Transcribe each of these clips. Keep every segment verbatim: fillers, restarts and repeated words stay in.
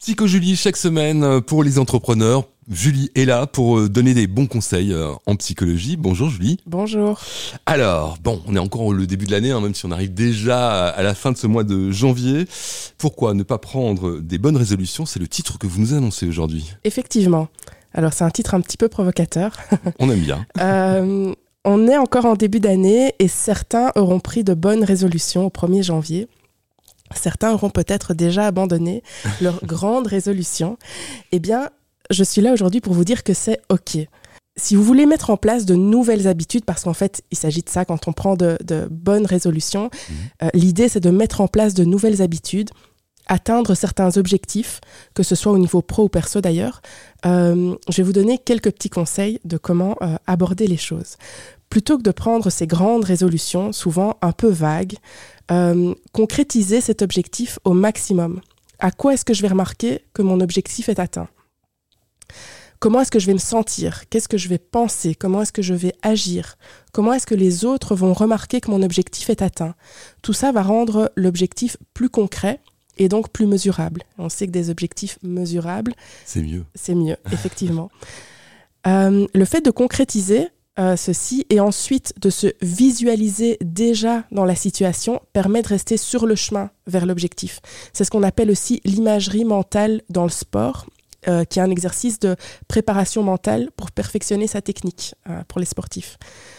Psycho Julie, chaque semaine pour les entrepreneurs. Julie est là pour donner des bons conseils en psychologie. Bonjour Julie. Bonjour. Alors, bon, on est encore au début de l'année, hein, même si on arrive déjà à la fin de ce mois de janvier. Pourquoi ne pas prendre des bonnes résolutions ? C'est le titre que vous nous annoncez aujourd'hui. Effectivement. Alors, c'est un titre un petit peu provocateur. On aime bien. euh, on est encore en début d'année et certains auront pris de bonnes résolutions au premier janvier. Certains auront peut-être déjà abandonné leur grande résolution. Eh bien, je suis là aujourd'hui pour vous dire que c'est OK. Si vous voulez mettre en place de nouvelles habitudes, parce qu'en fait, il s'agit de ça quand on prend de, de bonnes résolutions, mmh. euh, l'idée, c'est de mettre en place de nouvelles habitudes, atteindre certains objectifs, que ce soit au niveau pro ou perso d'ailleurs. Euh, je vais vous donner quelques petits conseils de comment euh, aborder les choses. Plutôt que de prendre ces grandes résolutions, souvent un peu vagues, euh, concrétiser cet objectif au maximum. À quoi est-ce que je vais remarquer que mon objectif est atteint ? Comment est-ce que je vais me sentir ? Qu'est-ce que je vais penser ? Comment est-ce que je vais agir ? Comment est-ce que les autres vont remarquer que mon objectif est atteint ? Tout ça va rendre l'objectif plus concret et donc plus mesurable. On sait que des objectifs mesurables, c'est mieux. C'est mieux, effectivement. euh, le fait de concrétiser euh, ceci et ensuite de se visualiser déjà dans la situation permet de rester sur le chemin vers l'objectif. C'est ce qu'on appelle aussi l'imagerie mentale dans le sport, euh, qui est un exercice de préparation mentale pour perfectionner sa technique euh, pour les sportifs.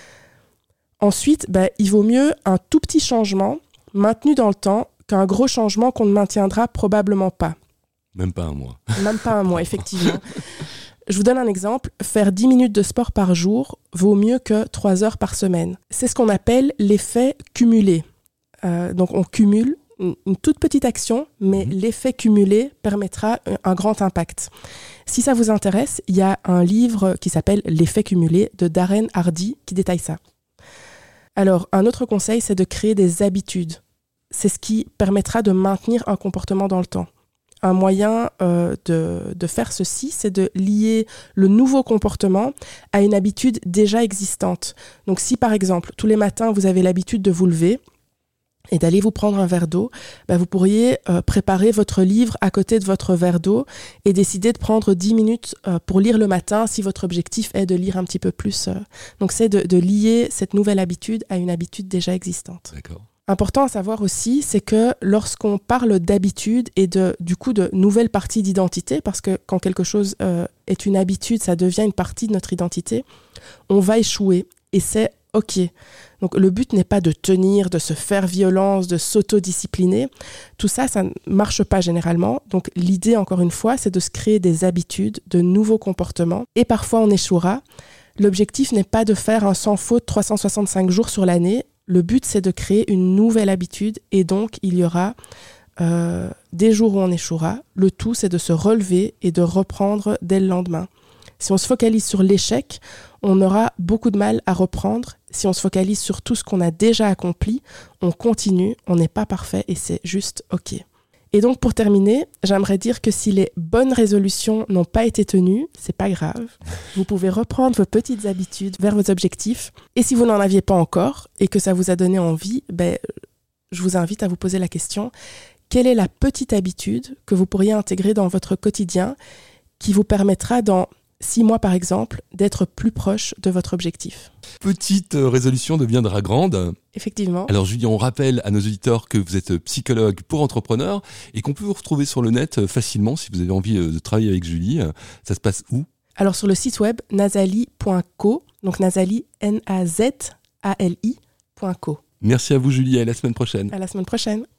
Ensuite, bah, il vaut mieux un tout petit changement maintenu dans le temps qu'un gros changement qu'on ne maintiendra probablement pas. Même pas un mois. Même pas un mois, effectivement. Je vous donne un exemple. Faire dix minutes de sport par jour vaut mieux que trois heures par semaine. C'est ce qu'on appelle l'effet cumulé. Euh, donc, on cumule une, une toute petite action, mais mmh. l'effet cumulé permettra un, un grand impact. Si ça vous intéresse, il y a un livre qui s'appelle « L'effet cumulé » de Darren Hardy qui détaille ça. Alors, un autre conseil, c'est de créer des habitudes. C'est ce qui permettra de maintenir un comportement dans le temps. Un moyen euh, de, de faire ceci, c'est de lier le nouveau comportement à une habitude déjà existante. Donc si par exemple, tous les matins, vous avez l'habitude de vous lever et d'aller vous prendre un verre d'eau, bah, vous pourriez euh, préparer votre livre à côté de votre verre d'eau et décider de prendre dix minutes euh, pour lire le matin si votre objectif est de lire un petit peu plus. Euh. Donc c'est de, de lier cette nouvelle habitude à une habitude déjà existante. D'accord. Important à savoir aussi, c'est que lorsqu'on parle d'habitude et de, du coup de nouvelles parties d'identité, parce que quand quelque chose euh, est une habitude, ça devient une partie de notre identité, on va échouer et c'est OK. Donc le but n'est pas de tenir, de se faire violence, de s'autodiscipliner. Tout ça, ça ne marche pas généralement. Donc l'idée, encore une fois, c'est de se créer des habitudes, de nouveaux comportements et parfois on échouera. L'objectif n'est pas de faire un sans faute trois cent soixante-cinq jours sur l'année. Le but, c'est de créer une nouvelle habitude et donc il y aura euh, des jours où on échouera. Le tout, c'est de se relever et de reprendre dès le lendemain. Si on se focalise sur l'échec, on aura beaucoup de mal à reprendre. Si on se focalise sur tout ce qu'on a déjà accompli, on continue, on n'est pas parfait et c'est juste OK. Et donc pour terminer, j'aimerais dire que si les bonnes résolutions n'ont pas été tenues, c'est pas grave. Vous pouvez reprendre vos petites habitudes vers vos objectifs. Et si vous n'en aviez pas encore et que ça vous a donné envie, ben, je vous invite à vous poser la question, quelle est la petite habitude que vous pourriez intégrer dans votre quotidien qui vous permettra dans six mois par exemple, d'être plus proche de votre objectif. Petite résolution deviendra grande. Effectivement. Alors Julie, on rappelle à nos auditeurs que vous êtes psychologue pour entrepreneurs et qu'on peut vous retrouver sur le net facilement si vous avez envie de travailler avec Julie. Ça se passe où ? Alors sur le site web nazali point co, donc Nazali, N A Z A L I point co. Merci à vous Julie, à la semaine prochaine. À la semaine prochaine.